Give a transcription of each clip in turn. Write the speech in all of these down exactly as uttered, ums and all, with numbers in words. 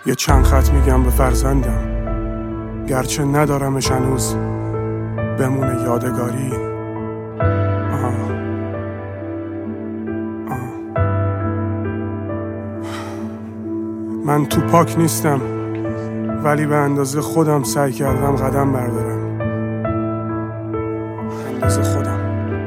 یه چند خط میگم به فرزندم، گرچه ندارمش هنوز، بمونه یادگاری. آه. آه. من تو پاک نیستم، ولی به اندازه خودم سعی کردم قدم بردارم. اندازه خودم.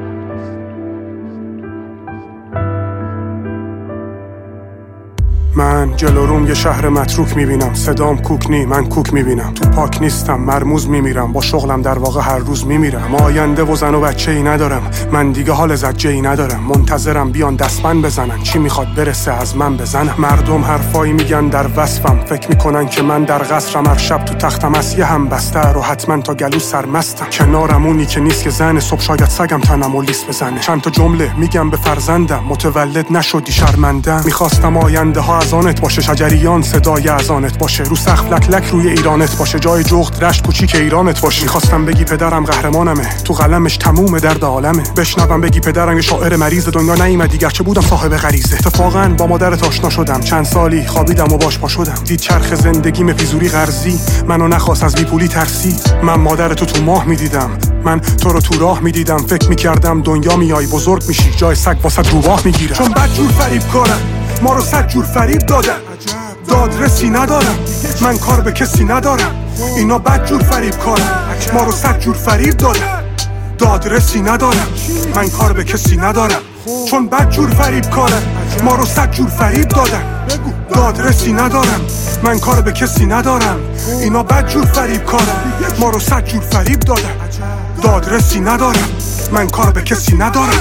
من جلوروم یه شهر متروک میبینم، صدام کوکنی، من کوک میبینم. تو پاک نیستم، مرموز میمیرم، با شغلم در واقع هر روز میمیرم. آینده و زن و بچه ای ندارم، من دیگه حال زجه ای ندارم. منتظرم بیان دستمن بزنن، چی میخواد برسه از من بزنم. مردم حرفایی میگن در وصفم، فکر میکنن که من در قصرم، هر شب تو تختم از یه هم بسته رو حتما تا گلو سرمستم. کنارم اونی که نیست که زن، صبح شاید سگم تنم و لیس بزنه. چند تا جمله میگم به فرزندم، متولد نشدی شرمندم. میخواستم آینده ها آنت باشه، شجریان صدای اذانت باشه، رو سقف لک لک روی ایرانت باشه، جای جغد رشت کوچیک ایرانت باشه. میخواستم بگی پدرم قهرمانمه، تو قلمش تموم درد عالمه. بشنوم بگی پدرم یه شاعر مریض، دنیا نیومدی گرچه بودم صاحب غریزه. اتفاقا با مادرت آشنا شدم، چند سالی خوابیدم و باش پا شدم. دید چرخ زندگیم پیزوری قرضی، منو نخواست از بیپولی ترسید. من مادرتو تو ماه میدیدم، من تو رو تو راه میدیدم. فکر میکردم دنیا میای بزرگ میشی، جای سگ واسه روباه میگیرم. چون بدجور فریب کارم، ما رو صد جور فریب دادن، دادرسی ندارم، من کار به کسی ندارم. اینا بدجور فریب کارن، ما رو صد جور فریب دادن، دادرسی ندارم، من کار به کسی ندارم. چون بدجور فریب کارن، ما رو صد جور فریب دادن، دادرسی ندارم، من کار به کسی ندارم. اینا بدجور فریب کارن، ما رو صد جور فریب دادن، دادرسی ندارم، من کار به کسی ندارم.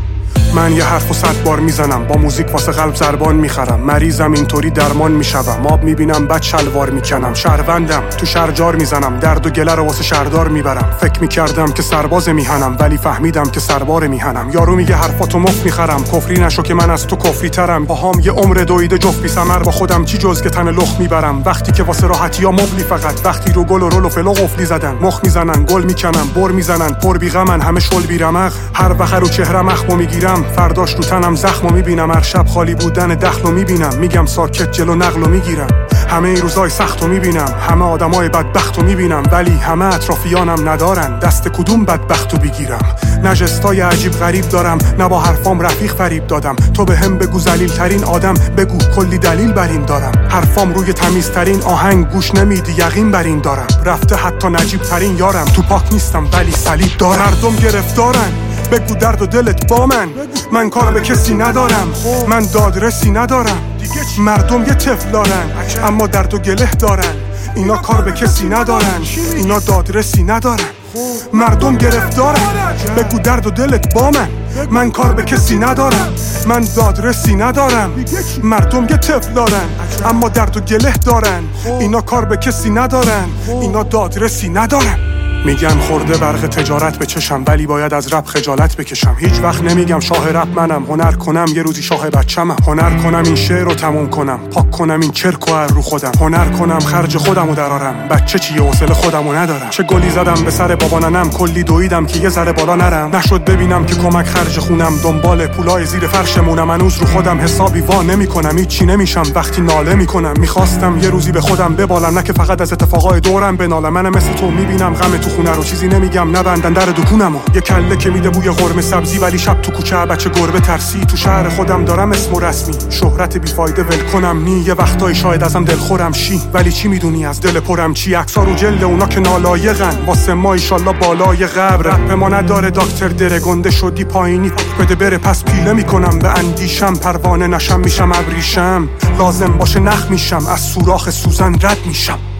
من یه حرف و صد بار میزنم، با موزیک واسه قلب زربان میخرم. مریضم اینطوری درمان میشوم، آب میبینم بعد شلوار میکنم. شهروندم تو شرجار میزنم، درد و گله رو واسه شهردار میبرم. فکر میکردم که سرباز میهنم، ولی فهمیدم که سربار میهنم. یارو میگه حرفاتو مفت میخرم، کفری نشو که من از تو کفری ترم. باهام یه عمر دویده جفت بی ثمر، با خودم چی جز که تن لخ میبرم. وقتی که واسه راحتی ها مبلی، فقط وقتی رو گل و رول و فلو قفلی زدن. مخ میزنن، گل میکنن، بر میزنن، پر بی غمن، همه شل بی رمق. هر وقت رو چهرم اخمو میگیرم، فرداش رو تنم زخمو میبینم. هر شب خالی بودن دخلو میبینم، میگم ساکت جلو نقلو میگیرم. همه این روزای سختو میبینم، همه آدمای بدبختو میبینم، ولی همه اطرافیانم ندارن دست کدوم بدبختو بگیرم. نجستای عجیب غریب دارم، نه با حرفام رفیق فریب دادم. تو به هم بگو ذلیل ترین آدم، بگو کلی دلیل بر این دارم. حرفام روی تمیزترین آهنگ، گوش نمیدی یقین بر این دارم. رفته حتی نجیب ترین یارم، تو پاک نیستم ولی صلیب دارم. مردم گرفتارن، بگو درد و دلت با من، من کار به کسی ندارم، من دادرسی ندارم. مردم یه طفلارن، اما درد و گله دارن. اینا کار به کسی ندارن، اینا دادرسی ندارن. مردم گرفتارن، بگو درد و دلت با من، من کار به کسی ندارم، من دادرسی ندارم. مردم یه طفلارن، اما درد و گله دارن. اینا کار به کسی ندارن، اینا دادرسی ندارن. میگن خورده برق تجارت به چشم، ولی باید از رپ خجالت بکشم. هیچ وقت نمیگم شاه رپ منم، هنر کنم یه روزی شاه بچمم. هنر کنم این شعر رو تموم کنم، پاک کنم این چرک و رو خودم. هنر کنم خرج خودم رو درارم، بچه چیه حوصله خودم رو ندارم. چه گلی زدم به سر بابا ننم، کلی دویدم که یه ذره بالا نرم. نشد ببینم که کمک خرج خونم، دنبال پولای زیر فرشمونم. هنوز رو خودم حسابی وا نمیکنم، هیچ چی نمیشم وقتی ناله میکنم. میخواستم یه روزی به خودم ببالم، نه که فقط از اتفاقای دورم بنالم. من مثل تو میبینم غم تو خونه رو، چیزی نمیگم نبندن در دکونمو. یه کله که میده بوی قرمه سبزی، ولی شب تو کوچه بچه گربه ترسی. تو شهر خودم دارم اسم و رسمی، شهرت بیفایده ول کنم نی. یه وقتایی شاید ازم دلخورم شی، ولی چی میدونی از دل پرم چی؟ عکسا رو جلد اونا که نالایقن، واسه ما ایشالله بالای قبر. رپ ما نداره دکتر دره، گنده شدی پایینی بده بره، پس پیله میکنم به اندیشم. پروانه نشم میشم ابریشم، لازم باشه نخ میشم، از سوراخ سوزن رد میشم.